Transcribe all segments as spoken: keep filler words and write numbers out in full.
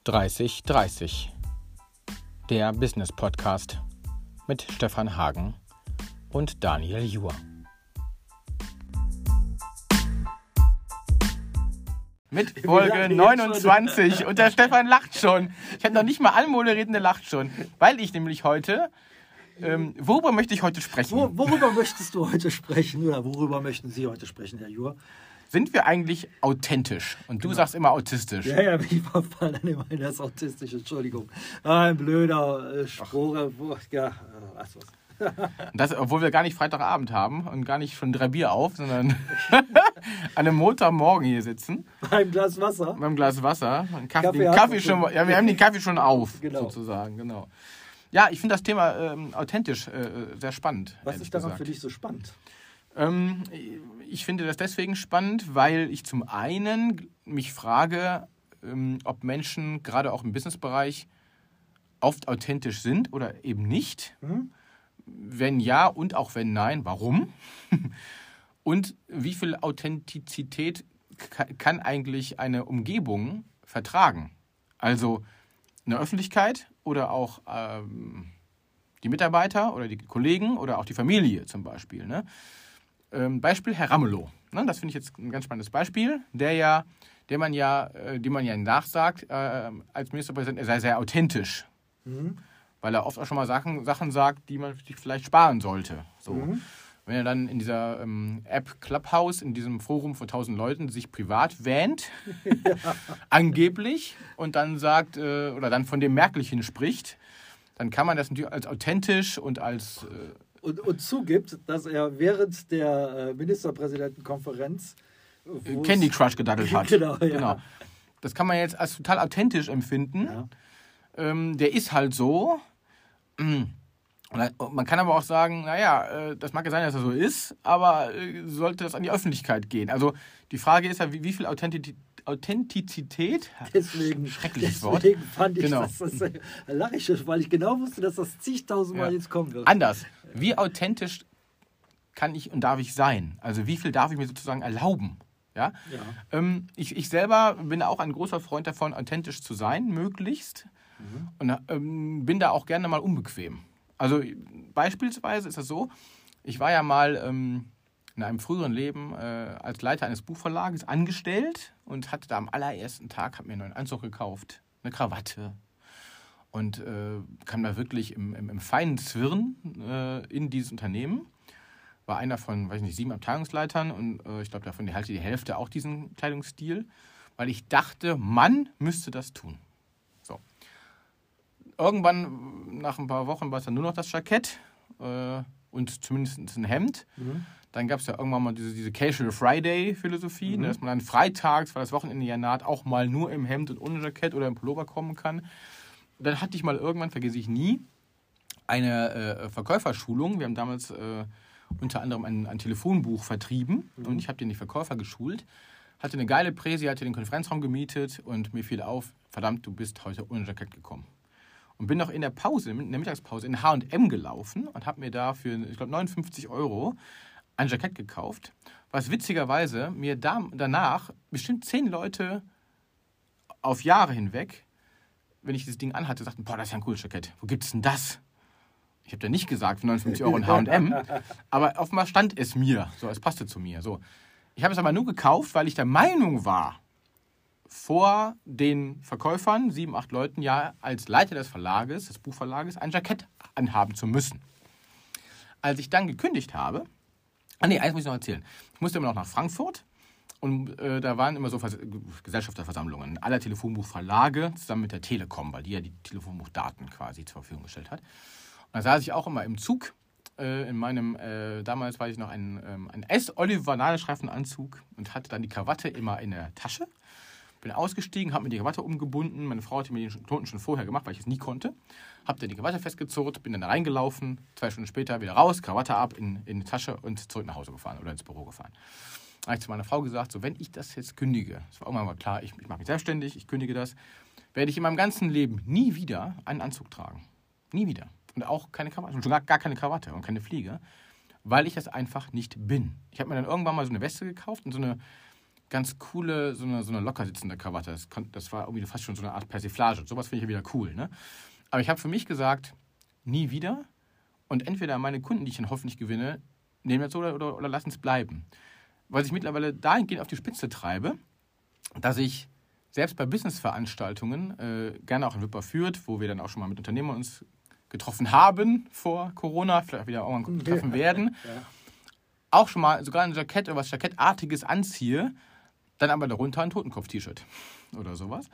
dreißig dreißig, der Business Podcast mit Stefan Hagen und Daniel Juhr. Mit Folge neunundzwanzig und der Stefan lacht schon. Ich habe noch nicht mal anmoderiert und der lacht schon, weil ich nämlich heute, ähm, worüber möchte ich heute sprechen? Wo, worüber möchtest du heute sprechen oder worüber möchten Sie heute sprechen, Herr Juhr? Sind wir eigentlich authentisch? Und du Genau. sagst immer autistisch. Ja, ja, ich verfall dann immer in das Autistische, Entschuldigung. Ein blöder äh, Spruch, ja, was, was. Das, obwohl wir gar nicht Freitagabend haben und gar nicht schon drei Bier auf, sondern an einem Montagmorgen hier sitzen. Beim Glas Wasser. Beim Glas Wasser. Einen Kaffee, Kaffee den hast Kaffee du schon, schon. ja, wir haben den Kaffee schon auf, Genau. sozusagen. Genau. Ja, ich finde das Thema ähm, authentisch äh, sehr spannend. Was ist daran gesagt. für dich so spannend? Ähm, ich finde das deswegen spannend, weil ich zum einen mich frage, ähm, ob Menschen gerade auch im Businessbereich oft authentisch sind oder eben nicht. Mhm. Wenn ja und auch wenn nein, warum? Und wie viel Authentizität kann eigentlich eine Umgebung vertragen? Also eine Öffentlichkeit oder auch ähm, die Mitarbeiter oder die Kollegen oder auch die Familie zum Beispiel. Ne? Ähm, Beispiel Herr Ramelow. Ne? Das finde ich jetzt ein ganz spannendes Beispiel, der ja, der man ja, äh, dem man ja nachsagt, äh, als Ministerpräsident, er sei sehr authentisch. Mhm. Weil er oft auch schon mal Sachen, Sachen sagt, die man sich vielleicht sparen sollte. So. Mhm. Wenn er dann in dieser ähm, App Clubhouse, in diesem Forum von tausend Leuten, sich privat wähnt, ja. angeblich, und dann sagt, äh, oder dann von dem Merkelchen spricht, dann kann man das natürlich als authentisch und als... Äh, und, und zugibt, dass er während der äh, Ministerpräsidentenkonferenz Candy Crush gedaddelt hat. Genau, ja. genau. Das kann man jetzt als total authentisch empfinden. Ja. Ähm, der ist halt so. Man kann aber auch sagen, naja, das mag ja sein, dass er so ist, aber sollte das an die Öffentlichkeit gehen? Also die Frage ist ja, wie, wie viel Authentizität, Authentizität deswegen, schreckliches deswegen Wort. fand ich genau. das, das da lache ich, weil ich genau wusste, dass das zigtausendmal ja. jetzt kommen wird. Anders. Wie authentisch kann ich und darf ich sein? Also wie viel darf ich mir sozusagen erlauben? Ja? Ja. Ähm, ich, ich selber bin auch ein großer Freund davon, authentisch zu sein, möglichst. Mhm. Und ähm, bin da auch gerne mal unbequem. Also beispielsweise ist das so, ich war ja mal ähm, in einem früheren Leben äh, als Leiter eines Buchverlages angestellt und hatte da am allerersten Tag, habe mir einen neuen Anzug gekauft, eine Krawatte und äh, kam da wirklich im, im, im feinen Zwirn äh, in dieses Unternehmen. War einer von, weiß nicht, sieben Abteilungsleitern und äh, ich glaube, davon hatte die Hälfte auch diesen Kleidungsstil, weil ich dachte, man müsste das tun. So. Irgendwann, nach ein paar Wochen, war es dann nur noch das Jackett äh, und zumindest ein Hemd. Mhm. Dann gab es ja irgendwann mal diese, diese Casual Friday-Philosophie, mhm. ne, dass man dann freitags, weil das Wochenende ja naht, auch mal nur im Hemd und ohne Jackett oder im Pullover kommen kann. Dann hatte ich mal irgendwann, vergesse ich nie, eine äh, Verkäuferschulung. Wir haben damals äh, unter anderem ein, ein Telefonbuch vertrieben mhm. und ich habe den die Verkäufer geschult. Hatte eine geile Präsi, hatte den Konferenzraum gemietet und mir fiel auf, verdammt, du bist heute ohne Jackett gekommen. Und bin noch in der Pause, in der Mittagspause in H und M gelaufen und habe mir da für, ich glaube, neunundfünfzig Euro ein Jackett gekauft, was witzigerweise mir da, danach bestimmt zehn Leute auf Jahre hinweg, wenn ich dieses Ding anhatte, sagten, boah, das ist ja ein cooles Jackett. Wo gibt's denn das? Ich habe da nicht gesagt, für neunundfünfzig Euro in H und M, aber offenbar stand es mir, so, es passte zu mir. So. Ich habe es aber nur gekauft, weil ich der Meinung war, vor den Verkäufern, sieben, acht Leuten, ja als Leiter des Verlages, des Buchverlages, ein Jackett anhaben zu müssen. Als ich dann gekündigt habe, ah nee, eins muss ich noch erzählen. Ich musste immer noch nach Frankfurt und äh, da waren immer so Vers- Gesellschafterversammlungen aller Telefonbuchverlage zusammen mit der Telekom, weil die ja die Telefonbuchdaten quasi zur Verfügung gestellt hat. Und da saß ich auch immer im Zug, äh, in meinem, äh, damals war ich noch ein, ähm, ein S-Oliver-Nadelstreifenanzug und hatte dann die Krawatte immer in der Tasche. Bin ausgestiegen, habe mir die Krawatte umgebunden. Meine Frau hatte mir den Knoten schon vorher gemacht, weil ich es nie konnte. Habe dann die Krawatte festgezurrt, bin dann da reingelaufen. Zwei Stunden später wieder raus, Krawatte ab, in, in die Tasche und zurück nach Hause gefahren oder ins Büro gefahren. Da habe ich zu meiner Frau gesagt, so, wenn ich das jetzt kündige, das war irgendwann mal klar, ich, ich mache mich selbstständig, ich kündige das, werde ich in meinem ganzen Leben nie wieder einen Anzug tragen. Nie wieder. Und auch keine Krawatte, schon gar, gar keine Krawatte und keine Fliege, weil ich das einfach nicht bin. Ich habe mir dann irgendwann mal so eine Weste gekauft und so eine ganz coole, so eine, so eine locker sitzende Krawatte. Das, kon, das war irgendwie fast schon so eine Art Persiflage. Sowas finde ich ja wieder cool. Ne? Aber ich habe für mich gesagt, nie wieder. Und entweder meine Kunden, die ich dann hoffentlich gewinne, nehmen das so oder, oder, oder lassen es bleiben. Was ich mittlerweile dahingehend auf die Spitze treibe, dass ich selbst bei Businessveranstaltungen, äh, gerne auch in Wipper führt, wo wir dann auch schon mal mit Unternehmern uns getroffen haben vor Corona, vielleicht auch wieder irgendwann treffen werden, ja. auch schon mal sogar ein Jackett oder was Jackettartiges anziehe, dann aber darunter ein Totenkopf-T-Shirt oder sowas.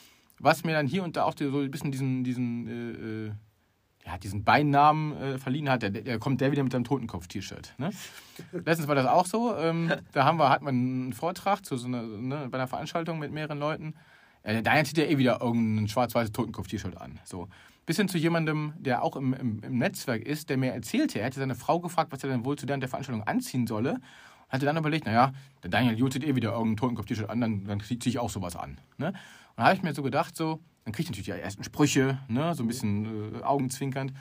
Was mir dann hier und da auch so ein bisschen diesen, diesen, äh, ja, diesen Beinamen äh, verliehen hat. Der, der kommt der wieder mit seinem Totenkopf-T-Shirt. Ne? Letztens war das auch so. Ähm, da haben wir, hat man einen Vortrag zu so einer, ne, bei einer Veranstaltung mit mehreren Leuten. Äh, da zieht er eh wieder irgendein schwarz-weißes Totenkopf-T-Shirt an. So. Bis hin zu jemandem, der auch im, im, im Netzwerk ist, der mir erzählte, er hätte seine Frau gefragt, was er denn wohl zu der, der Veranstaltung anziehen solle. Und hatte dann überlegt, naja, der Daniel Juth zieht eh wieder irgendein Totenkopf-T-Shirt an, dann, dann ziehe ich auch sowas an. Ne? Und da habe ich mir so gedacht, so, dann kriege ich natürlich die ersten Sprüche, ne, so ein bisschen äh, augenzwinkernd.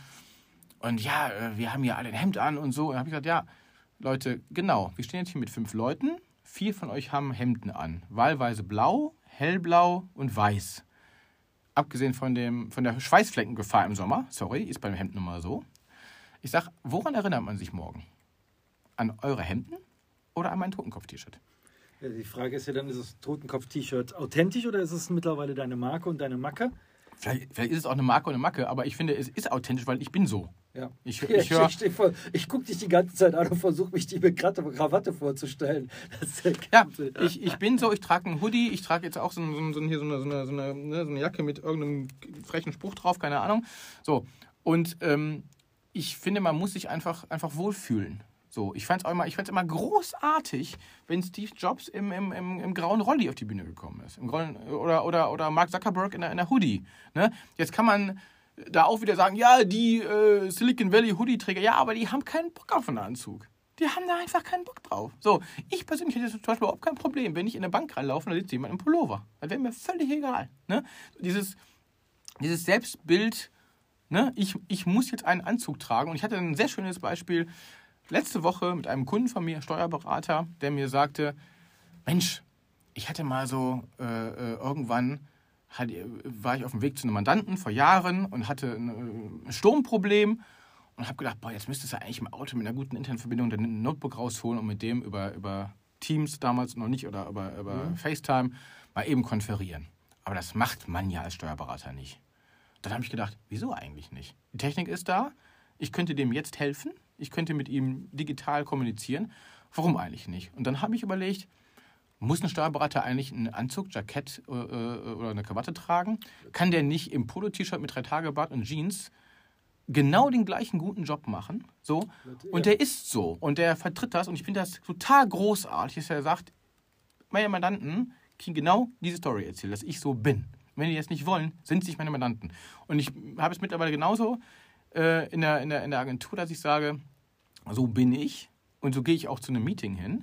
Und ja, äh, wir haben ja alle ein Hemd an und so. Und dann habe ich gesagt, ja, Leute, genau, wir stehen jetzt hier mit fünf Leuten. Vier von euch haben Hemden an. Wahlweise blau, hellblau und weiß. Abgesehen von, dem, von der Schweißfleckengefahr im Sommer. Sorry, ist beim Hemd nun mal so. Ich sage, woran erinnert man sich morgen? An eure Hemden oder an mein Totenkopf-T-Shirt? Ja, die Frage ist ja dann, ist das Totenkopf-T-Shirt authentisch oder ist es mittlerweile deine Marke und deine Macke? Vielleicht, vielleicht ist es auch eine Marke und eine Macke, aber ich finde, es ist authentisch, weil ich bin so. Ja. Ich, ich, ich, hör, ich, ich, ich gucke dich die ganze Zeit an und versuche mich die mit Krawatte vorzustellen. Das ist ja, ich, ich bin so, ich trage einen Hoodie, ich trage jetzt auch so, so, so, hier so, eine, so, eine, so, eine, so eine Jacke mit irgendeinem frechen Spruch drauf, keine Ahnung. So. Und ähm, ich finde, man muss sich einfach, einfach wohlfühlen. So, ich fand es immer, immer großartig, wenn Steve Jobs im, im, im, im grauen Rolli auf die Bühne gekommen ist. Im grauen, oder, oder, oder Mark Zuckerberg in der, in der Hoodie. Ne? Jetzt kann man da auch wieder sagen, ja, die äh, Silicon Valley Hoodie-Träger, ja, aber die haben keinen Bock auf einen Anzug. Die haben da einfach keinen Bock drauf. So, ich persönlich hätte zum Beispiel überhaupt kein Problem, wenn ich in eine Bank reinlaufe und da sitzt jemand im Pullover. Das wäre mir völlig egal. Ne? Dieses, dieses Selbstbild, ne? ich, ich muss jetzt einen Anzug tragen. Und ich hatte ein sehr schönes Beispiel letzte Woche mit einem Kunden von mir, Steuerberater, der mir sagte, Mensch, ich hatte mal so äh, irgendwann, hat, war ich auf dem Weg zu einem Mandanten vor Jahren und hatte ein, ein Sturmproblem und habe gedacht, boah, jetzt müsstest du eigentlich im Auto mit einer guten Internetverbindung ein Notebook rausholen und mit dem über, über Teams damals noch nicht oder über, über mhm. FaceTime mal eben konferieren. Aber das macht man ja als Steuerberater nicht. Dann habe ich gedacht, wieso eigentlich nicht? Die Technik ist da, ich könnte dem jetzt helfen, ich könnte mit ihm digital kommunizieren. Warum eigentlich nicht? Und dann habe ich überlegt, muss ein Steuerberater eigentlich einen Anzug, Jackett äh, oder eine Krawatte tragen? Kann der nicht im Polo-T-Shirt mit drei Tage Bart und Jeans genau den gleichen guten Job machen? So. Und der ist so. Und der vertritt das. Und ich finde das total großartig, dass er sagt, meine Mandanten kriegen genau diese Story erzählt, dass ich so bin. Wenn die das nicht wollen, sind sie nicht meine Mandanten. Und ich habe es mittlerweile genauso äh, in, der, in, der, in der Agentur, dass ich sage, so bin ich und so gehe ich auch zu einem Meeting hin.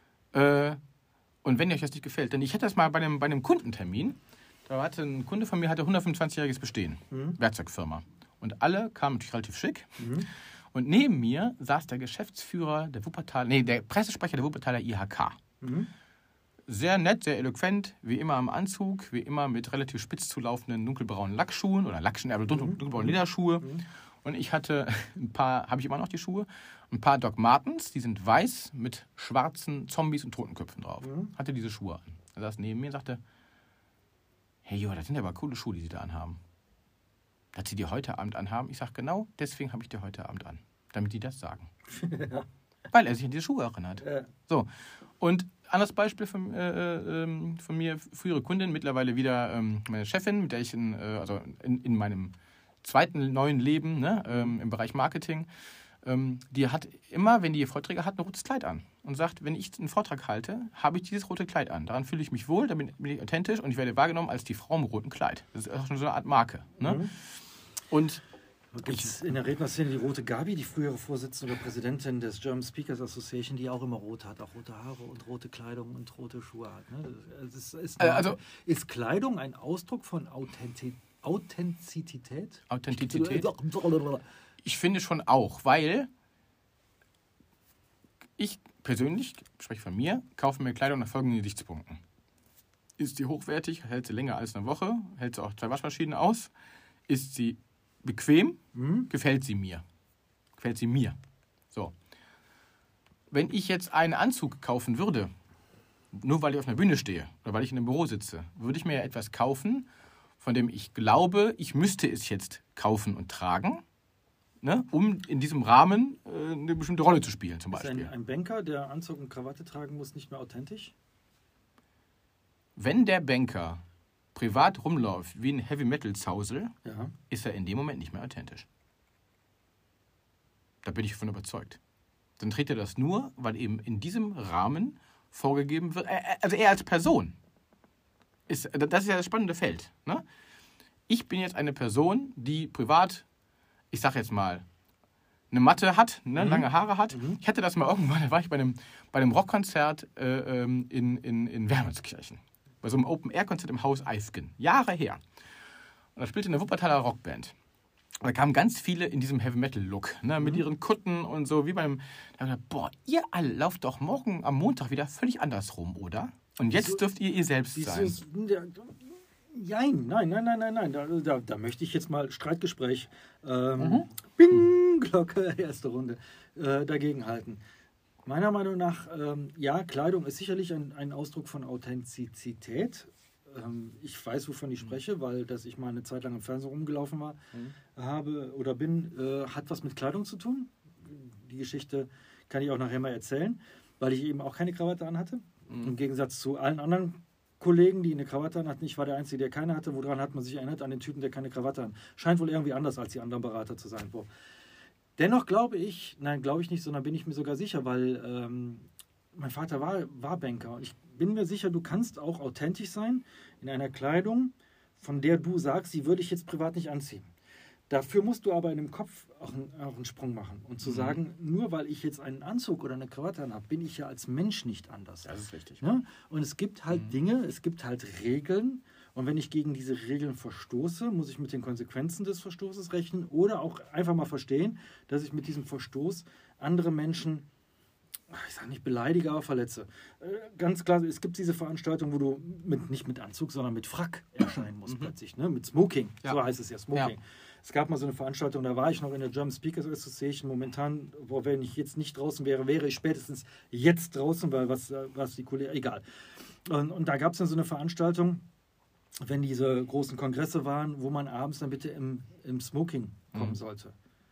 Äh, und wenn euch das nicht gefällt, denn ich hatte das mal bei einem, bei einem Kundentermin, da hatte ein Kunde von mir hatte hundertfünfundzwanzigjähriges Bestehen, mhm. Werkzeugfirma. Und alle kamen natürlich relativ schick. Mhm. Und neben mir saß der Geschäftsführer der Wuppertaler, nee, der Pressesprecher der Wuppertaler I H K. Mhm. Sehr nett, sehr eloquent, wie immer im Anzug, wie immer mit relativ spitz zulaufenden dunkelbraunen Lackschuhen oder Lackschuhen, aber dunkel, dunkelbraunen Lederschuhe. Mhm. Und ich hatte ein paar, habe ich immer noch die Schuhe, ein paar Doc Martens, die sind weiß mit schwarzen Zombies und Totenköpfen drauf. Mhm. Hatte diese Schuhe an. Er saß neben mir und sagte, hey Jo, das sind aber coole Schuhe, die Sie da anhaben. Dass Sie die heute Abend anhaben? Ich sage, genau deswegen habe ich die heute Abend an. Damit die das sagen. Ja. Weil er sich an diese Schuhe erinnert. Ja. So. Und anderes Beispiel von, äh, äh, von mir, frühere Kundin, mittlerweile wieder ähm, meine Chefin, mit der ich in, äh, also in, in meinem zweiten neuen Leben, ne, ähm, im Bereich Marketing, ähm, die hat immer, wenn die Vorträge hat, ein rotes Kleid an. Und sagt, wenn ich einen Vortrag halte, habe ich dieses rote Kleid an. Daran fühle ich mich wohl, damit bin ich authentisch und ich werde wahrgenommen als die Frau im roten Kleid. Das ist auch schon so eine Art Marke. Ne? Mhm. Und gibt es in der Rednerszene die rote Gabi, die frühere Vorsitzende oder Präsidentin des German Speakers Association, die auch immer rot hat, auch rote Haare und rote Kleidung und rote Schuhe hat. Ne? Das ist, ist, eine, also, ist Kleidung ein Ausdruck von Authentizität? Authentizität? Authentizität? Ich finde schon auch, weil Ich persönlich, ich spreche von mir, kaufe mir Kleidung nach folgenden Gesichtspunkten. Ist sie hochwertig, hält sie länger als eine Woche, hält sie auch zwei Waschmaschinen aus, ist sie bequem, mhm. gefällt sie mir. Gefällt sie mir. So. Wenn ich jetzt einen Anzug kaufen würde, nur weil ich auf einer Bühne stehe oder weil ich in einem Büro sitze, würde ich mir ja etwas kaufen, von dem ich glaube, ich müsste es jetzt kaufen und tragen, ne, um in diesem Rahmen äh, eine bestimmte Rolle zu spielen, zum Beispiel. Ist ein, ein Banker, der Anzug und Krawatte tragen muss, nicht mehr authentisch? Wenn der Banker privat rumläuft wie ein Heavy-Metal-Zausel, ja. ist er in dem Moment nicht mehr authentisch. Da bin ich davon überzeugt. Dann trägt er das nur, weil eben in diesem Rahmen vorgegeben wird, also er als Person. Ist, das ist ja das spannende Feld. Ne? Ich bin jetzt eine Person, die privat, ich sag jetzt mal, eine Matte hat, ne, mhm. lange Haare hat. Mhm. Ich hatte das mal irgendwann, da war ich bei einem, bei einem Rockkonzert äh, in, in, in Wermelskirchen. Bei so einem Open-Air-Konzert im Haus Eisgen. Jahre her. Und da spielte eine Wuppertaler Rockband. Und da kamen ganz viele in diesem Heavy-Metal-Look, ne, mit mhm. ihren Kutten und so, wie beim... Da habe ich gedacht, boah, ihr alle lauft doch morgen am Montag wieder völlig anders rum, oder? Und jetzt wieso, dürft ihr ihr selbst sein. Ist, nein, nein, nein, nein, nein, nein. Da, da, da möchte ich jetzt mal Streitgespräch, ähm, mhm. Bing, Glocke, erste Runde, äh, dagegen halten. Meiner Meinung nach, ähm, ja, Kleidung ist sicherlich ein, ein Ausdruck von Authentizität. Ähm, ich weiß, wovon ich spreche, weil dass ich mal eine Zeit lang im Fernsehen rumgelaufen war, mhm. habe oder bin, äh, hat was mit Kleidung zu tun. Die Geschichte kann ich auch nachher mal erzählen, weil ich eben auch keine Krawatte anhatte. Mhm. Im Gegensatz zu allen anderen Kollegen, die eine Krawatte anhatten. Ich war der Einzige, der keine hatte. Woran hat man sich erinnert? An den Typen, der keine Krawatte hat. Scheint wohl irgendwie anders als die anderen Berater zu sein. Boah. Dennoch glaube ich, nein, glaube ich nicht, sondern bin ich mir sogar sicher, weil ähm, mein Vater war, war Banker. Und ich bin mir sicher, du kannst auch authentisch sein in einer Kleidung, von der du sagst, die würde ich jetzt privat nicht anziehen. Dafür musst du aber in dem Kopf auch einen, auch einen Sprung machen. Und zu mhm. sagen, nur weil ich jetzt einen Anzug oder eine Krawatte habe, bin ich ja als Mensch nicht anders. Das ist richtig. Ja? Und es gibt halt mhm. Dinge, es gibt halt Regeln. Und wenn ich gegen diese Regeln verstoße, muss ich mit den Konsequenzen des Verstoßes rechnen oder auch einfach mal verstehen, dass ich mit diesem Verstoß andere Menschen, ich sage nicht beleidige, aber verletze. Ganz klar, es gibt diese Veranstaltung, wo du mit, nicht mit Anzug, sondern mit Frack erscheinen musst mhm. plötzlich, ne? Mit Smoking, ja. so heißt es ja, Smoking. Ja. Es gab mal so eine Veranstaltung, da war ich noch in der German Speakers Association. Momentan, wo, wenn ich jetzt nicht draußen wäre, wäre ich spätestens jetzt draußen, weil was, was die Kollegen, egal. Und, und da gab es dann so eine Veranstaltung, wenn diese großen Kongresse waren, wo man abends dann bitte im, im Smoking kommen mhm. sollte.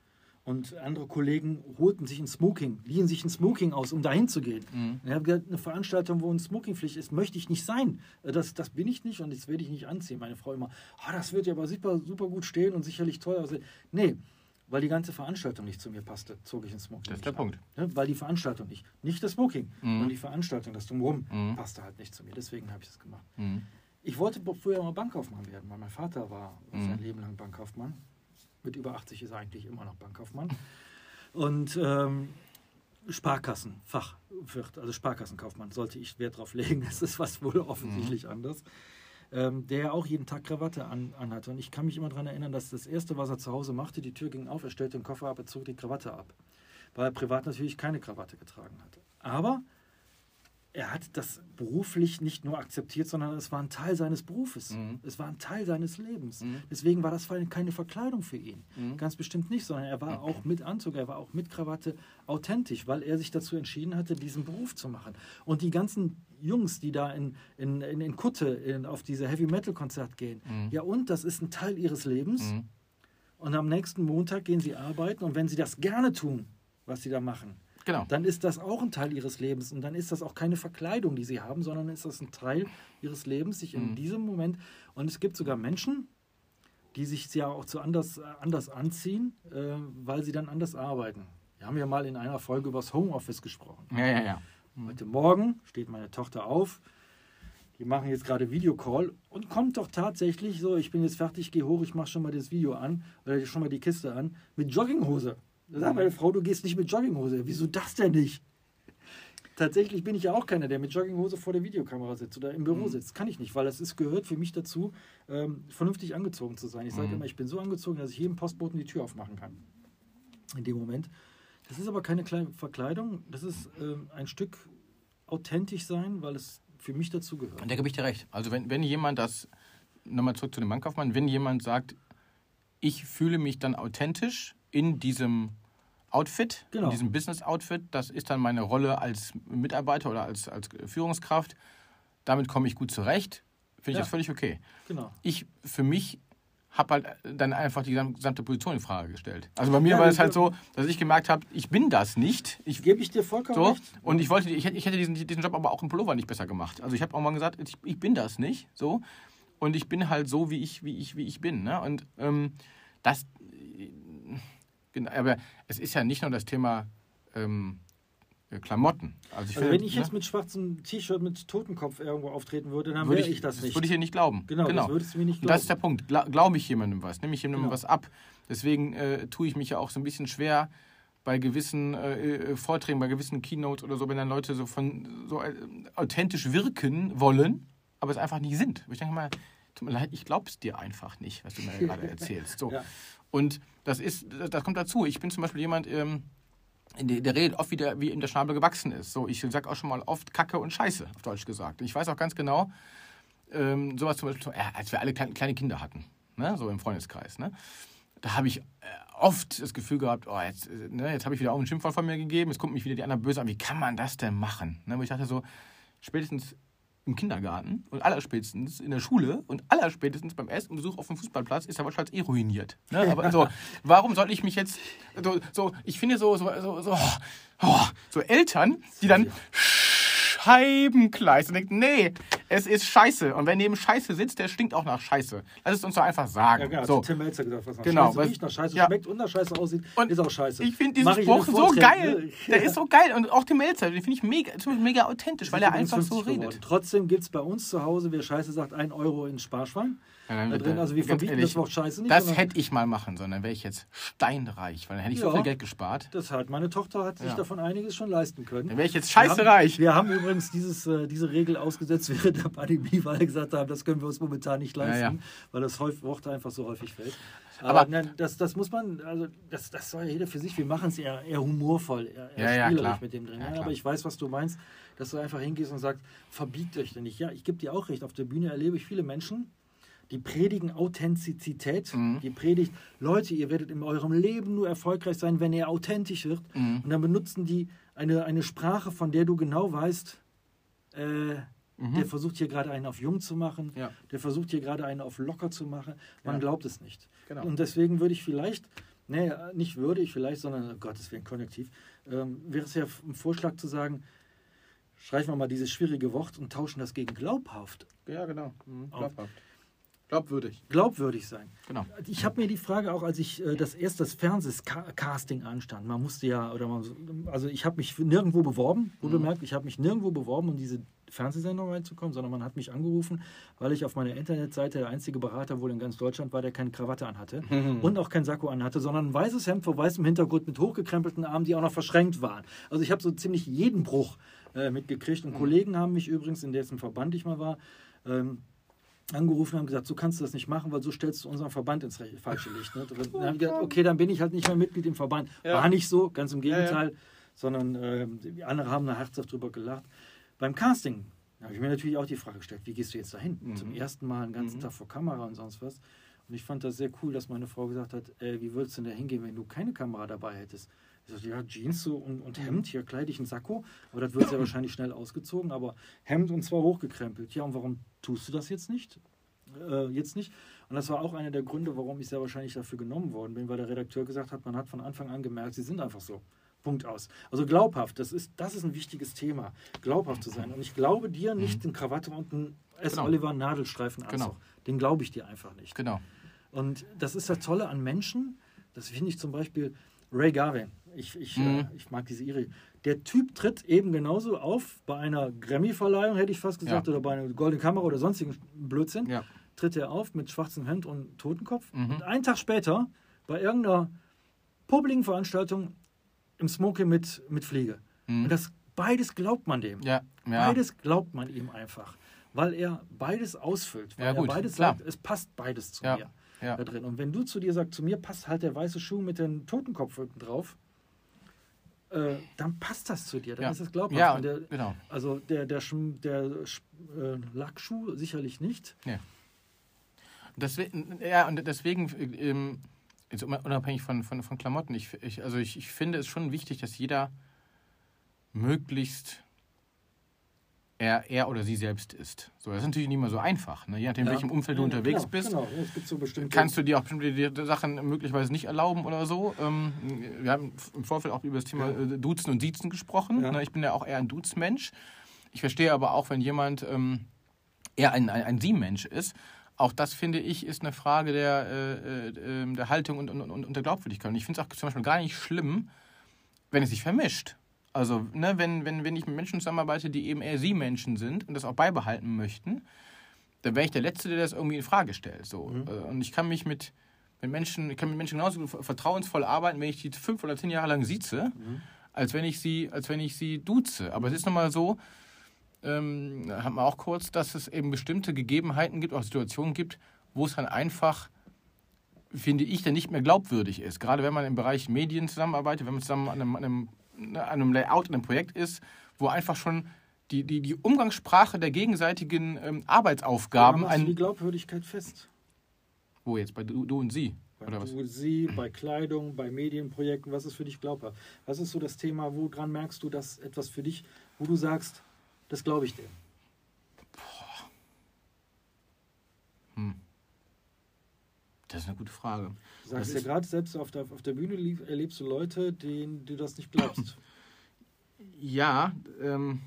Und andere Kollegen holten sich ein Smoking, liehen sich ein Smoking aus, um dahin zu gehen. Mhm. Ich habe gesagt, eine Veranstaltung, wo ein Smokingpflicht ist, möchte ich nicht sein. Das, das bin ich nicht und das werde ich nicht anziehen. Meine Frau immer, oh, das wird ja aber super, super gut stehen und sicherlich toll aussehen. Nee, weil die ganze Veranstaltung nicht zu mir passte, zog ich ein Smoking. Das ist der Punkt. Ja, weil die Veranstaltung nicht. Nicht das Smoking, mhm. sondern die Veranstaltung, das Drumherum, mhm. passte halt nicht zu mir. Deswegen habe ich das gemacht. Mhm. Ich wollte früher mal Bankkaufmann werden, weil mein Vater war mhm. sein Leben lang Bankkaufmann. Mit über achtzig ist er eigentlich immer noch Bankkaufmann. Und ähm, Sparkassen, Fachwirt, also Sparkassenkaufmann, sollte ich Wert drauf legen. Das ist was wohl offensichtlich mhm. anders. Ähm, der auch jeden Tag Krawatte an, anhatte. Und ich kann mich immer daran erinnern, dass das Erste, was er zu Hause machte, die Tür ging auf, er stellte den Koffer ab, er zog die Krawatte ab. Weil er privat natürlich keine Krawatte getragen hatte. Aber er hat das beruflich nicht nur akzeptiert, sondern es war ein Teil seines Berufes. Mhm. Es war ein Teil seines Lebens. Mhm. Deswegen war das keine Verkleidung für ihn. Mhm. Ganz bestimmt nicht, sondern er war auch mit Anzug, er war auch mit Krawatte authentisch, weil er sich dazu entschieden hatte, diesen Beruf zu machen. Und die ganzen Jungs, die da in, in, in, in Kutte in, auf diese Heavy-Metal-Konzert gehen, mhm. ja und, das ist ein Teil ihres Lebens. Mhm. Und am nächsten Montag gehen sie arbeiten und wenn sie das gerne tun, was sie da machen, genau. dann ist das auch ein Teil ihres Lebens und dann ist das auch keine Verkleidung, die sie haben, sondern ist das ein Teil ihres Lebens, sich in mhm. diesem Moment, und es gibt sogar Menschen, die sich ja auch zu anders, anders anziehen, äh, weil sie dann anders arbeiten. Wir haben ja mal in einer Folge über das Homeoffice gesprochen. Ja, ja, ja. Mhm. Heute Morgen steht meine Tochter auf, die machen jetzt gerade Videocall und kommt doch tatsächlich so, ich bin jetzt fertig, gehe hoch, ich mache schon mal das Video an, oder schon mal die Kiste an, mit Jogginghose. Da sagt meine Frau, du gehst nicht mit Jogginghose. Wieso das denn nicht? Tatsächlich bin ich ja auch keiner, der mit Jogginghose vor der Videokamera sitzt oder im Büro mhm. sitzt. Kann ich nicht, weil das ist, gehört für mich dazu, ähm, vernünftig angezogen zu sein. Ich sage mhm. immer, ich bin so angezogen, dass ich jedem Postboten die Tür aufmachen kann. In dem Moment. Das ist aber keine kleine Verkleidung, das ist ähm, ein Stück authentisch sein, weil es für mich dazu gehört. Und da gebe ich dir recht. Also wenn, wenn jemand das, nochmal zurück zu dem Bankkaufmann, wenn jemand sagt, ich fühle mich dann authentisch in diesem Outfit, genau. in diesem Business-Outfit, das ist dann meine Rolle als Mitarbeiter oder als, als Führungskraft, damit komme ich gut zurecht, finde ich ja. das völlig okay. Genau. Ich für mich habe halt dann einfach die gesamte Position in Frage gestellt. Also bei mir ja, war es halt so, dass ich gemerkt habe, ich bin das nicht. Ich gebe ich dir vollkommen so, recht. Und ich wollte, ich hätte, ich hätte diesen, diesen Job aber auch im Pullover nicht besser gemacht. Also ich habe auch mal gesagt, ich, ich bin das nicht. So. Und ich bin halt so, wie ich, wie ich, wie ich bin. Ne? Und ähm, das... Aber es ist ja nicht nur das Thema ähm, Klamotten. Also, ich also finde, wenn ich ne? jetzt mit schwarzem T-Shirt mit Totenkopf irgendwo auftreten würde, dann wäre ich, ich das nicht. Das würde ich dir nicht glauben. Genau, genau. das würdest du mir nicht glauben. Das ist der Punkt. Gla- Glaube ich jemandem was? Nehme ich jemandem genau. was ab? Deswegen äh, tue ich mich ja auch so ein bisschen schwer bei gewissen äh, Vorträgen, bei gewissen Keynotes oder so, wenn dann Leute so, von, so äh, authentisch wirken wollen, aber es einfach nicht sind. Ich denke mal, tut mir leid, ich glaube es dir einfach nicht, was du mir gerade erzählst. So. Ja. Und das ist, das kommt dazu. Ich bin zum Beispiel jemand, ähm, der, der redet oft wieder, wie ihm der Schnabel gewachsen ist. So, ich sage auch schon mal oft Kacke und Scheiße, auf Deutsch gesagt. Ich weiß auch ganz genau, ähm, sowas zum Beispiel, ja, als wir alle kleine, kleine Kinder hatten, ne, so im Freundeskreis, ne, da habe ich äh, oft das Gefühl gehabt, oh, jetzt, ne, jetzt habe ich wieder auch einen Schimpfwort von mir gegeben, jetzt gucken mich wieder die anderen böse an, wie kann man das denn machen? Ne, wo ich dachte so, spätestens im Kindergarten und allerspätestens in der Schule und allerspätestens beim ersten Besuch auf dem Fußballplatz ist der Wortschatz eh ruiniert. Ne? Aber so, warum soll ich mich jetzt so, so ich finde so so, so, so, oh, so Eltern, die dann Scheibenkleid und denken, nee, es ist Scheiße. Und wer neben Scheiße sitzt, der stinkt auch nach Scheiße. Lass es uns doch einfach sagen. Ja, genau. So. Tim Melzer gesagt, was nach genau, Scheiße riecht, nach Scheiße ja. schmeckt und nach Scheiße aussieht, und ist auch Scheiße. Ich finde diesen Spruch so geil. Der ist so geil. Und auch Tim Melzer, den finde ich mega, mega authentisch, weil er einfach so redet. Geworden. Trotzdem gibt es bei uns zu Hause, wer Scheiße sagt, ein Euro ins Sparschwein. Ja, da drin, also wir verbieten ehrlich, das Wort Scheiße nicht. Das hätte ich mal machen sollen, dann wäre ich jetzt steinreich, weil dann hätte ich ja, so viel Geld gespart. Das hat meine Tochter hat sich ja. davon einiges schon leisten können. Dann wäre ich jetzt scheiße reich. Wir haben übrigens dieses, äh, diese Regel ausgesetzt während der Pandemie, weil wir gesagt haben, das können wir uns momentan nicht leisten, ja, ja. weil das Wort einfach so häufig fällt. Aber, Aber nein, das, das muss man, also das, das soll ja jeder für sich, wir machen es eher, eher humorvoll, eher, eher ja, spielerisch ja, mit dem drin. Ja, aber ich weiß, was du meinst, dass du einfach hingehst und sagst, verbiegt euch denn nicht. Ja, ich gebe dir auch recht, auf der Bühne erlebe ich viele Menschen, die predigen Authentizität, mhm. die predigt, Leute, ihr werdet in eurem Leben nur erfolgreich sein, wenn ihr authentisch wird. Mhm. Und dann benutzen die eine, eine Sprache, von der du genau weißt, äh, mhm. der versucht hier gerade einen auf jung zu machen, ja. der versucht hier gerade einen auf locker zu machen. Man ja. glaubt es nicht. Genau. Und deswegen würde ich vielleicht, nee, nicht würde ich vielleicht, sondern, oh Gott, das wäre ein Konjunktiv, ähm, wäre es ja ein Vorschlag zu sagen, streichen wir mal dieses schwierige Wort und tauschen das gegen glaubhaft. Ja, genau. Mhm. Glaubhaft. Glaubwürdig. Glaubwürdig sein. Genau. Ich habe mir die Frage auch, als ich äh, das erste das Fernsehcasting anstand, man musste ja, oder man, also ich habe mich nirgendwo beworben, wurde bemerkt, ich habe mich nirgendwo beworben, um diese Fernsehsendung reinzukommen, sondern man hat mich angerufen, weil ich auf meiner Internetseite der einzige Berater wohl in ganz Deutschland war, der keine Krawatte anhatte mhm. und auch kein Sakko anhatte, sondern ein weißes Hemd vor weißem Hintergrund mit hochgekrempelten Armen, die auch noch verschränkt waren. Also ich habe so ziemlich jeden Bruch äh, mitgekriegt und mhm. Kollegen haben mich übrigens, in dessen Verband ich mal war, ähm, angerufen und haben gesagt, so kannst du das nicht machen, weil so stellst du unseren Verband ins falsche Licht. Ne? Dann haben wir gesagt, okay, dann bin ich halt nicht mehr Mitglied im Verband. Ja. War nicht so, ganz im Gegenteil, ja, ja. sondern äh, die anderen haben da herzhaft drüber gelacht. Beim Casting habe ich mir natürlich auch die Frage gestellt, wie gehst du jetzt dahin? Mhm. Zum ersten Mal einen ganzen mhm. Tag vor Kamera und sonst was. Und ich fand das sehr cool, dass meine Frau gesagt hat, äh, wie würdest du denn da hingehen, wenn du keine Kamera dabei hättest? Ich sagte, ja, Jeans so und, und Hemd, hier kleide ich einen Sakko, aber das wird ja wahrscheinlich schnell ausgezogen, aber Hemd und zwar hochgekrempelt. Ja, und warum tust du das jetzt nicht? Äh, jetzt nicht. Und das war auch einer der Gründe, warum ich sehr wahrscheinlich dafür genommen worden bin, weil der Redakteur gesagt hat, man hat von Anfang an gemerkt, sie sind einfach so. Punkt aus. Also glaubhaft, das ist, das ist ein wichtiges Thema, glaubhaft zu sein. Und ich glaube dir nicht mhm. in Krawatte und einen S. Genau. Oliver Nadelstreifenanzug. Genau. Den glaube ich dir einfach nicht. Genau. Und das ist das Tolle an Menschen, das finde ich zum Beispiel Ray Garvey. Ich, ich, mhm. äh, ich mag diese Iri. Der Typ tritt eben genauso auf bei einer Grammy-Verleihung, hätte ich fast gesagt, ja. oder bei einer Goldenen Kamera oder sonstigen Blödsinn. Ja. Tritt er auf mit schwarzem Hemd und Totenkopf. Mhm. Und einen Tag später bei irgendeiner publiken Veranstaltung im Smoking mit, mit Fliege. Mhm. Und das beides glaubt man dem. Ja. Ja. Beides glaubt man ihm einfach. Weil er beides ausfüllt. Weil ja, gut, er beides klar. sagt, es passt beides zu ja. mir. Ja. Da drin. Und wenn du zu dir sagst, zu mir passt halt der weiße Schuh mit dem Totenkopf hinten drauf, äh, dann passt das zu dir, dann ja. ist es glaubhaft. Ja, der, genau. Also der, der, der, der äh, Lackschuh sicherlich nicht. Ja. Deswegen, ja, und deswegen, ähm, jetzt unabhängig von, von, von Klamotten, ich, ich, also ich, ich finde es schon wichtig, dass jeder möglichst er, er oder sie selbst ist. So, das ist natürlich nicht immer so einfach. Ne? Je nachdem, in ja. welchem Umfeld du ja, unterwegs genau, bist, genau. Es gibt so kannst du dir auch bestimmte Sachen möglicherweise nicht erlauben oder so. Ähm, wir haben im Vorfeld auch über das Thema ja. Duzen und Siezen gesprochen. Ja. Ne? Ich bin ja auch eher ein Duzmensch. Ich verstehe aber auch, wenn jemand ähm, eher ein, ein, ein Sie-Mensch ist. Auch das, finde ich, ist eine Frage der, äh, äh, der Haltung und, und, und der Glaubwürdigkeit. Und ich finde es auch zum Beispiel gar nicht schlimm, wenn es sich vermischt. Also, ne, wenn, wenn, wenn ich mit Menschen zusammenarbeite, die eben eher Sie-Menschen sind und das auch beibehalten möchten, dann wäre ich der Letzte, der das irgendwie in Frage stellt. So. Mhm. Und ich kann mich mit, mit Menschen, ich kann mit Menschen genauso vertrauensvoll arbeiten, wenn ich die fünf oder zehn Jahre lang sieze, mhm. als wenn ich sie, als wenn ich sie duze. Aber es ist nochmal so, ähm, haben wir auch kurz, dass es eben bestimmte Gegebenheiten gibt, auch Situationen gibt, wo es dann einfach, finde ich, dann nicht mehr glaubwürdig ist. Gerade wenn man im Bereich Medien zusammenarbeitet, wenn man zusammen an einem, an einem an einem Layout, in einem Projekt ist, wo einfach schon die, die, die Umgangssprache der gegenseitigen ähm, Arbeitsaufgaben... Ja, machst du die Glaubwürdigkeit fest? Wo jetzt? Bei du, du und sie? Bei oder du und sie, bei Kleidung, bei Medienprojekten, was ist für dich glaubhaft? Was ist so das Thema, woran merkst du, dass etwas für dich, wo du sagst, das glaube ich dir? Boah. Hm. Das ist eine gute Frage. Du sagst ja gerade, selbst auf der, auf der Bühne erlebst du Leute, denen du das nicht glaubst. Ja, ähm,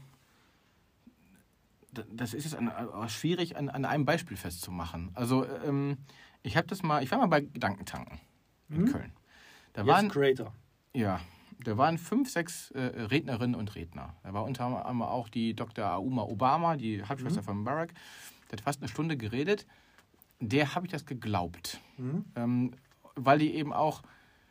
das ist jetzt an, schwierig an, an einem Beispiel festzumachen. Also ähm, ich habe das mal, ich war mal bei Gedankentanken in hm? Köln. Da Jetzt waren, Creator. Ja, da waren fünf, sechs äh, Rednerinnen und Redner. Da war unter anderem auch die Doktor Auma Obama, die Halbschwester mhm. von Barack. Der hat fast eine Stunde geredet. Der habe ich das geglaubt. Mhm. Ähm, weil die eben auch,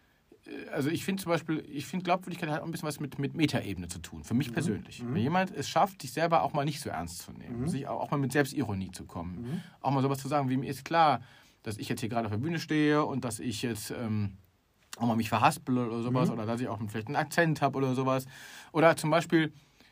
also ich finde zum Beispiel, ich finde Glaubwürdigkeit hat auch ein bisschen was mit, mit Metaebene zu tun, für mich mhm. persönlich. Mhm. Wenn jemand es schafft, sich selber auch mal nicht so ernst zu nehmen, mhm. sich auch, auch mal mit Selbstironie zu kommen, mhm. auch mal sowas zu sagen, wie mir ist klar, dass ich jetzt hier gerade auf der Bühne stehe und dass ich jetzt ähm, auch mal mich verhaspel oder sowas, mhm. oder dass ich auch vielleicht einen Akzent habe oder sowas. Oder zum Beispiel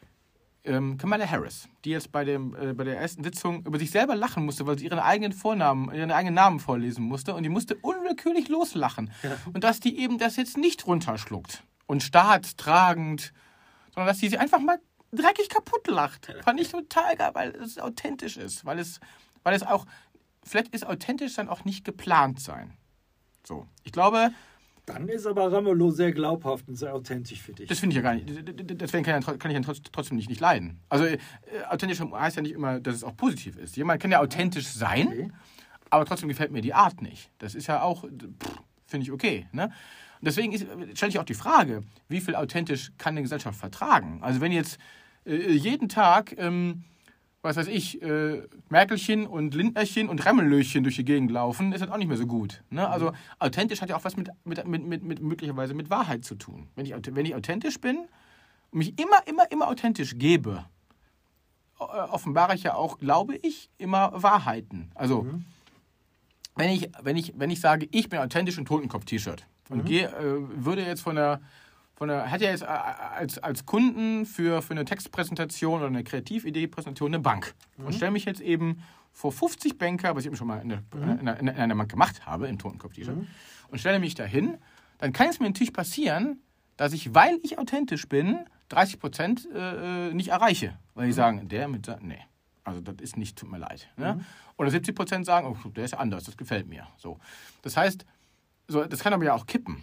ähm, Kamala Harris, die jetzt bei, dem, äh, bei der ersten Sitzung über sich selber lachen musste, weil sie ihren eigenen Vornamen, ihren eigenen Namen vorlesen musste und die musste unwillkürlich loslachen. Ja. Und dass die eben das jetzt nicht runterschluckt und staatstragend, sondern dass die sie einfach mal dreckig kaputt lacht. Fand ich total geil, weil es authentisch ist, weil es, weil es auch, vielleicht ist authentisch dann auch nicht geplant sein. So, ich glaube... Dann ist aber Ramelow sehr glaubhaft und sehr authentisch für dich. Das finde ich ja gar nicht. Deswegen kann, ja, kann ich ja trotzdem nicht, nicht leiden. Also äh, authentisch heißt ja nicht immer, dass es auch positiv ist. Jemand kann ja authentisch sein, okay. aber trotzdem gefällt mir die Art nicht. Das ist ja auch, finde ich okay. Ne? Und deswegen stelle ich auch die Frage, wie viel authentisch kann eine Gesellschaft vertragen? Also wenn jetzt äh, jeden Tag... Ähm, was weiß ich, äh, Merkelchen und Lindnerchen und Remmellöchen durch die Gegend laufen, ist das auch nicht mehr so gut. Ne? Also authentisch hat ja auch was mit, mit, mit, mit, mit möglicherweise mit Wahrheit zu tun. Wenn ich, wenn ich authentisch bin und mich immer, immer, immer authentisch gebe, äh, offenbare ich ja auch, glaube ich, immer Wahrheiten. Also mhm. wenn, ich, wenn, ich, wenn ich sage, ich bin authentisch im Totenkopf-T-Shirt und mhm. gehe, äh, würde jetzt von der Von der, hat ja jetzt als, als Kunden für, für eine Textpräsentation oder eine Kreatividee-Präsentation eine Bank. Mhm. Und stelle mich jetzt eben vor fünfzig Banker, was ich eben schon mal in, der, mhm. in, einer, in einer Bank gemacht habe, im Totenkopf-T-Shirt, mhm. und stelle mich dahin, dann kann es mir natürlich passieren, dass ich, weil ich authentisch bin, dreißig Prozent äh, nicht erreiche. Weil die mhm. sagen, der mit, nee, also das ist nicht, tut mir leid. Ne? Mhm. Oder siebzig Prozent sagen, oh, der ist anders, das gefällt mir. So. Das heißt, so, das kann aber ja auch kippen.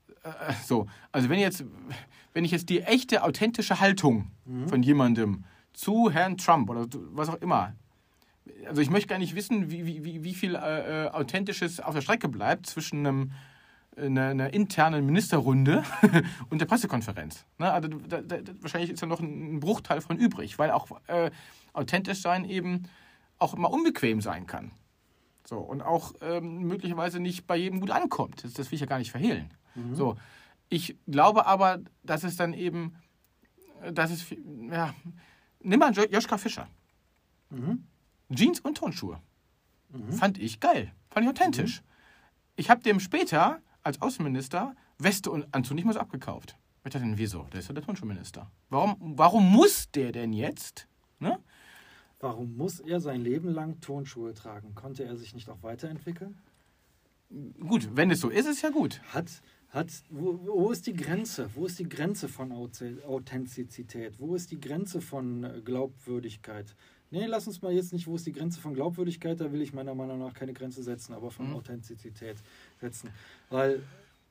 So, also wenn jetzt, wenn ich jetzt die echte, authentische Haltung mhm. von jemandem zu Herrn Trump oder was auch immer, also ich möchte gar nicht wissen, wie, wie, wie viel äh, Authentisches auf der Strecke bleibt zwischen einem, einer, einer internen Ministerrunde und der Pressekonferenz. Ne? Also da, da, wahrscheinlich ist da noch ein Bruchteil von übrig, weil auch äh, authentisch sein eben auch immer unbequem sein kann. So, und auch ähm, möglicherweise nicht bei jedem gut ankommt. Das, das will ich ja gar nicht verhehlen. Mhm. So, ich glaube aber, dass es dann eben, dass es, ja, nimm mal Joschka Fischer. Mhm. Jeans und Turnschuhe. Mhm. Fand ich geil. Fand ich authentisch. Mhm. Ich habe dem später als Außenminister Weste und Anzug nicht mehr so abgekauft. Ich dachte, wieso? Der ist ja der Turnschuhminister. Warum, warum muss der denn jetzt? Ne? Warum muss er sein Leben lang Turnschuhe tragen? Konnte er sich nicht auch weiterentwickeln? Gut, wenn es so ist, ist ja gut. Hat, hat, wo, wo ist die Grenze? Wo ist die Grenze von Authentizität? Wo ist die Grenze von Glaubwürdigkeit? Nee, lass uns mal jetzt nicht, wo ist die Grenze von Glaubwürdigkeit? Da will ich meiner Meinung nach keine Grenze setzen, aber von mhm. Authentizität setzen. Weil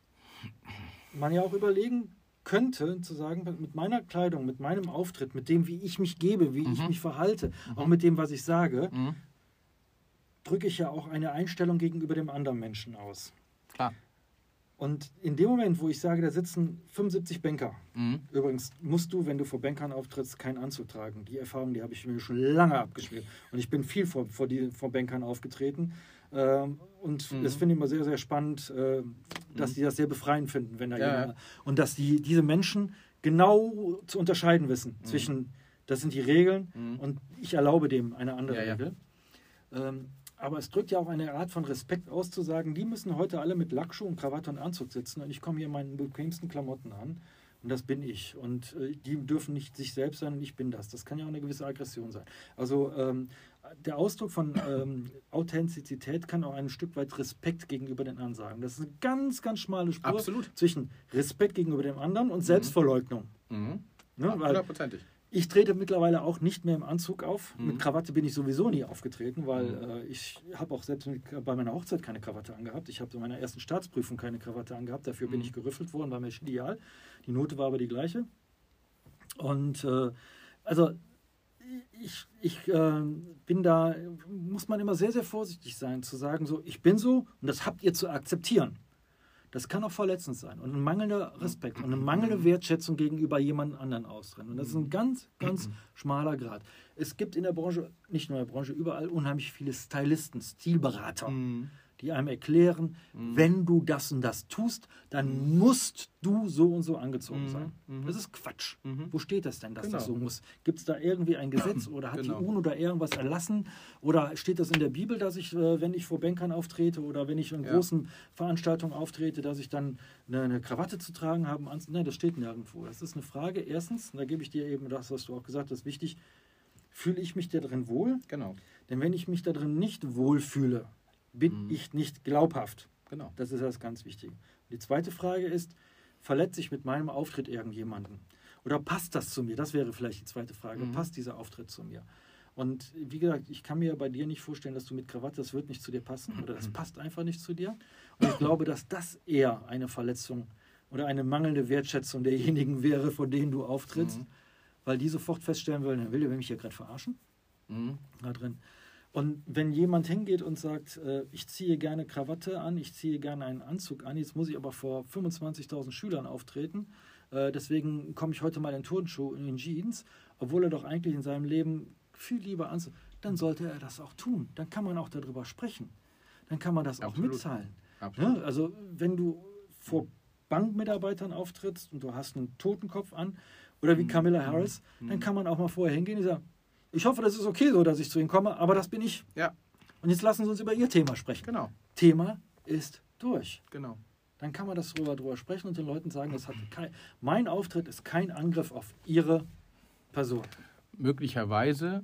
man ja auch überlegen könnte, zu sagen, mit meiner Kleidung, mit meinem Auftritt, mit dem, wie ich mich gebe, wie mhm. ich mich verhalte, mhm. auch mit dem, was ich sage, mhm. drücke ich ja auch eine Einstellung gegenüber dem anderen Menschen aus. Klar. Und in dem Moment, wo ich sage, da sitzen fünfundsiebzig Banker, mhm. übrigens musst du, wenn du vor Bankern auftrittst, keinen Anzug tragen. Die Erfahrung, die habe ich mir schon lange abgespielt. Und ich bin viel vor, vor, die, vor Bankern aufgetreten. Ähm, und mhm. das finde ich immer sehr, sehr spannend, äh, dass mhm. die das sehr befreiend finden, wenn da ja, jemand... ja. Und dass die, diese Menschen genau zu unterscheiden wissen mhm. zwischen, das sind die Regeln mhm. und ich erlaube dem eine andere ja, ja. Regel. Ähm, aber es drückt ja auch eine Art von Respekt aus, zu sagen, die müssen heute alle mit Lackschuh und Krawatte und Anzug sitzen und ich komme hier in meinen bequemsten Klamotten an und das bin ich. Und äh, die dürfen nicht sich selbst sein und ich bin das. Das kann ja auch eine gewisse Aggression sein. Also ähm, der Ausdruck von ähm, Authentizität kann auch ein Stück weit Respekt gegenüber den anderen sagen. Das ist eine ganz, ganz schmale Spur Absolut. zwischen Respekt gegenüber dem anderen und Selbstverleugnung. Mhm. Ne? hundertprozentig. Ich trete mittlerweile auch nicht mehr im Anzug auf. Mhm. Mit Krawatte bin ich sowieso nie aufgetreten, weil mhm. äh, ich habe auch selbst mit, bei meiner Hochzeit keine Krawatte angehabt. Ich habe bei meiner ersten Staatsprüfung keine Krawatte angehabt. Dafür mhm. bin ich gerüffelt worden, war mir ideal. Die Note war aber die gleiche. Und äh, also ich, ich äh, bin da, muss man immer sehr, sehr vorsichtig sein, zu sagen, so, ich bin so und das habt ihr zu akzeptieren. Das kann auch verletzend sein und ein mangelnder Respekt und eine mangelnde Wertschätzung gegenüber jemand anderen austrennen. Und das ist ein ganz, ganz schmaler Grad. Es gibt in der Branche, nicht nur in der Branche, überall unheimlich viele Stylisten, Stilberater, Mhm. die einem erklären, Mhm. wenn du das und das tust, dann musst du so und so angezogen Mhm. sein. Mhm. Das ist Quatsch. Mhm. Wo steht das denn, dass Genau. das so muss? Gibt es da irgendwie ein Gesetz oder hat Genau. die UNO da irgendwas erlassen? Oder steht das in der Bibel, dass ich, äh, wenn ich vor Bankern auftrete oder wenn ich in Ja. großen Veranstaltungen auftrete, dass ich dann eine, eine Krawatte zu tragen habe? Nein, das steht nirgendwo. Das ist eine Frage. Erstens, und da gebe ich dir eben das, was du auch gesagt hast, wichtig, fühle ich mich da drin wohl? Genau. Denn wenn ich mich da drin nicht wohlfühle, bin Mhm. ich nicht glaubhaft. Genau. Das ist das ganz Wichtige. Und die zweite Frage ist, verletze ich mit meinem Auftritt irgendjemanden? Oder passt das zu mir? Das wäre vielleicht die zweite Frage. Mhm. Passt dieser Auftritt zu mir? Und wie gesagt, ich kann mir bei dir nicht vorstellen, dass du mit Krawatte, das wird nicht zu dir passen oder das passt einfach nicht zu dir. Und ich glaube, dass das eher eine Verletzung oder eine mangelnde Wertschätzung derjenigen wäre, vor denen du auftrittst, Mhm. weil die sofort feststellen wollen, will der mich hier gerade verarschen? Mhm. Da drin. Und wenn jemand hingeht und sagt, äh, ich ziehe gerne Krawatte an, ich ziehe gerne einen Anzug an, jetzt muss ich aber vor fünfundzwanzigtausend Schülern auftreten, äh, deswegen komme ich heute mal in Turnschuh und in Jeans, obwohl er doch eigentlich in seinem Leben viel lieber anzieht, dann sollte er das auch tun. Dann kann man auch darüber sprechen. Dann kann man das Absolut. auch mitteilen. Absolut. Ja, also wenn du vor Bankmitarbeitern auftrittst und du hast einen Totenkopf an, oder wie Camilla Harris, Mhm. dann kann man auch mal vorher hingehen und sagen, ich hoffe, das ist okay so, dass ich zu Ihnen komme, aber das bin ich. Ja. Und jetzt lassen Sie uns über Ihr Thema sprechen. Genau. Thema ist durch. Genau. Dann kann man das drüber, drüber sprechen und den Leuten sagen, das hat kein, mein Auftritt ist kein Angriff auf Ihre Person. Möglicherweise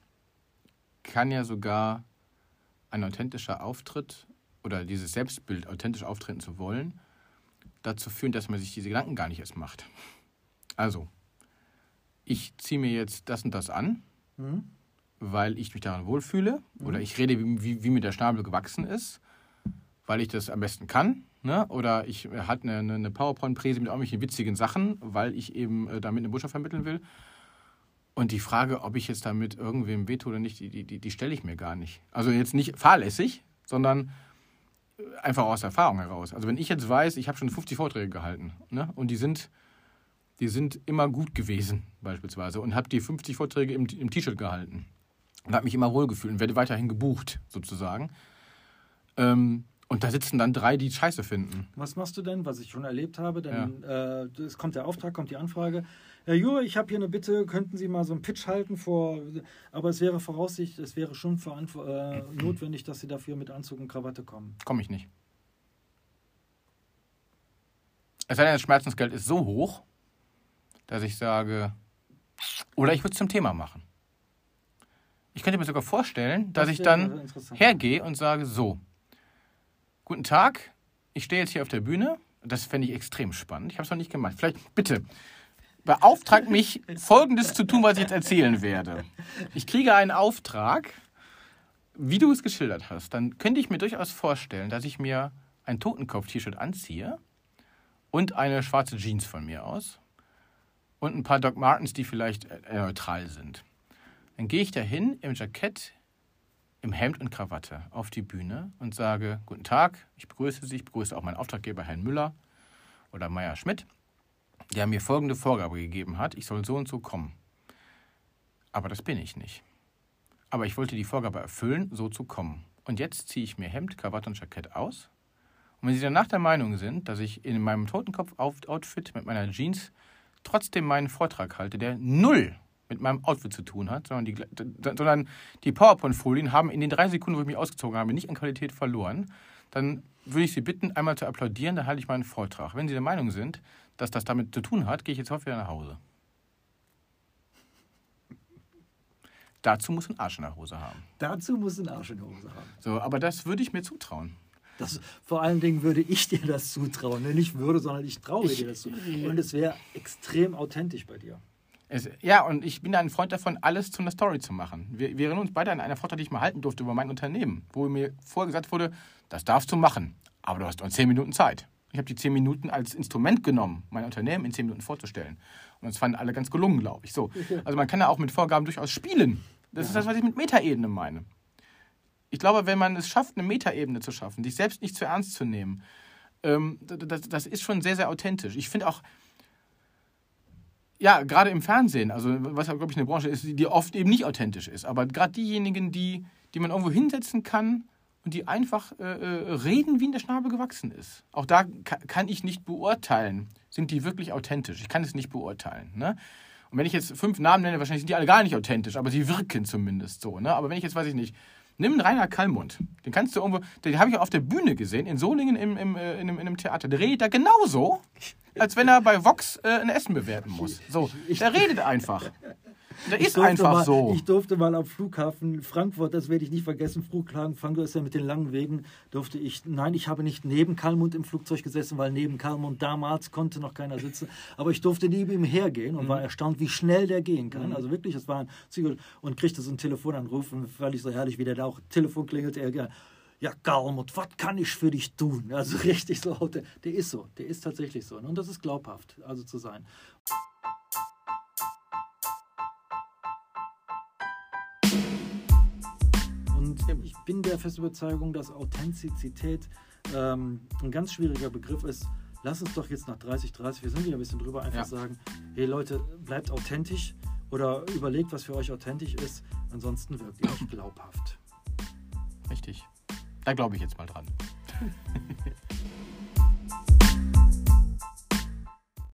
kann ja sogar ein authentischer Auftritt oder dieses Selbstbild, authentisch auftreten zu wollen, dazu führen, dass man sich diese Gedanken gar nicht erst macht. Also, ich ziehe mir jetzt das und das an, Mhm. weil ich mich daran wohlfühle, mhm. oder ich rede, wie, wie, wie mir der Schnabel gewachsen ist, weil ich das am besten kann, ne? Oder ich hatte eine, eine PowerPoint-Präse mit irgendwelchen witzigen Sachen, weil ich eben äh, damit eine Botschaft vermitteln will. Und die Frage, ob ich jetzt damit irgendwem wehtue oder nicht, die, die, die stelle ich mir gar nicht. Also jetzt nicht fahrlässig, sondern einfach aus Erfahrung heraus. Also wenn ich jetzt weiß, ich habe schon fünfzig Vorträge gehalten, ne? Und die sind, die sind immer gut gewesen beispielsweise und habe die fünfzig Vorträge im, im T-Shirt gehalten und habe mich immer wohlgefühlt und werde weiterhin gebucht sozusagen. Ähm, und da sitzen dann drei, die Scheiße finden. Was machst du denn, was ich schon erlebt habe? Denn ja. äh, es kommt der Auftrag, kommt die Anfrage. Herr Jur, ich habe hier eine Bitte, könnten Sie mal so einen Pitch halten vor, aber es wäre Voraussicht, es wäre schon äh, notwendig, dass Sie dafür mit Anzug und Krawatte kommen. Komme ich nicht. Es sei denn, das Schmerzensgeld ist so hoch, dass ich sage, oder ich würde es zum Thema machen. Ich könnte mir sogar vorstellen, dass das ich dann hergehe und sage, so, guten Tag, ich stehe jetzt hier auf der Bühne. Das fände ich extrem spannend. Ich habe es noch nicht gemacht. Vielleicht, bitte, beauftragt mich, Folgendes zu tun, was ich jetzt erzählen werde. Ich kriege einen Auftrag, wie du es geschildert hast. Dann könnte ich mir durchaus vorstellen, dass ich mir ein Totenkopf-T-Shirt anziehe und eine schwarze Jeans von mir aus und ein paar Doc Martens, die vielleicht neutral sind. Dann gehe ich dahin im Jackett, im Hemd und Krawatte auf die Bühne und sage, guten Tag, ich begrüße Sie, ich begrüße auch meinen Auftraggeber, Herrn Müller oder Meier Schmidt, der mir folgende Vorgabe gegeben hat, ich soll so und so kommen. Aber das bin ich nicht. Aber ich wollte die Vorgabe erfüllen, so zu kommen. Und jetzt ziehe ich mir Hemd, Krawatte und Jackett aus. Und wenn Sie danach der Meinung sind, dass ich in meinem Totenkopf-Outfit mit meiner Jeans trotzdem meinen Vortrag halte, der null mit meinem Outfit zu tun hat, sondern die, sondern die PowerPoint-Folien haben in den drei Sekunden, wo ich mich ausgezogen habe, nicht an Qualität verloren, dann würde ich Sie bitten, einmal zu applaudieren, dann halte ich meinen Vortrag. Wenn Sie der Meinung sind, dass das damit zu tun hat, gehe ich jetzt heute wieder nach Hause. Dazu muss ein Arsch in der Hose haben. Dazu muss ein Arsch in der Hose haben. So, aber das würde ich mir zutrauen. Das, vor allen Dingen würde ich dir das zutrauen. Nicht würde, sondern ich traue ich, dir das zu. Und es wäre extrem authentisch bei dir. Es, ja, und ich bin da ein Freund davon, alles zu einer Story zu machen. Wir, wir erinnern uns beide an einer Vortrag, die ich mal halten durfte über mein Unternehmen, wo mir vorher gesagt wurde, das darfst du machen, aber du hast nur zehn Minuten Zeit. Ich habe die zehn Minuten als Instrument genommen, mein Unternehmen in zehn Minuten vorzustellen. Und das fanden alle ganz gelungen, glaube ich. So. Also man kann da auch mit Vorgaben durchaus spielen. Das ja. ist das, was ich mit Metaebene meine. Ich glaube, wenn man es schafft, eine Metaebene zu schaffen, sich selbst nicht zu ernst zu nehmen, ähm, das, das ist schon sehr, sehr authentisch. Ich finde auch, ja, gerade im Fernsehen, also was, glaube ich, eine Branche ist, die oft eben nicht authentisch ist, aber gerade diejenigen, die, die man irgendwo hinsetzen kann und die einfach äh, reden, wie in der Schnabel gewachsen ist. Auch da kann, kann ich nicht beurteilen, sind die wirklich authentisch. Ich kann es nicht beurteilen. Ne? Und wenn ich jetzt fünf Namen nenne, wahrscheinlich sind die alle gar nicht authentisch, aber sie wirken zumindest so. Ne? Aber wenn ich jetzt, weiß ich nicht, nimm einen Rainer Kallmund, den kannst du irgendwo, den habe ich auch auf der Bühne gesehen, in Solingen im, im, in, einem, in einem Theater. Der redet da genauso, als wenn er bei Vox äh, ein Essen bewerten muss. So, der redet einfach. Der ist einfach mal, so. Ich durfte mal am Flughafen Frankfurt, das werde ich nicht vergessen, Flughafen Frankfurt ist ja mit den langen Wegen, durfte ich, nein, ich habe nicht neben Kallmund im Flugzeug gesessen, weil neben Kallmund damals konnte noch keiner sitzen, aber ich durfte neben ihm hergehen und mhm. war erstaunt, wie schnell der gehen kann. Mhm. Also wirklich, es war ein Zügel und kriegte so einen Telefonanruf und fand ich so herrlich, wie der da auch Telefon klingelt, er ja, Kallmund, was kann ich für dich tun? Also richtig so, der, der ist so, der ist tatsächlich so. Und das ist glaubhaft, also zu sein. Und ich bin der festen Überzeugung, dass Authentizität ähm, ein ganz schwieriger Begriff ist. Lass uns doch jetzt nach dreißig dreißig, wir sind wieder ein bisschen drüber, einfach ja. sagen, hey Leute, bleibt authentisch oder überlegt, was für euch authentisch ist. Ansonsten wirkt ihr nicht glaubhaft. Richtig. Da glaube ich jetzt mal dran.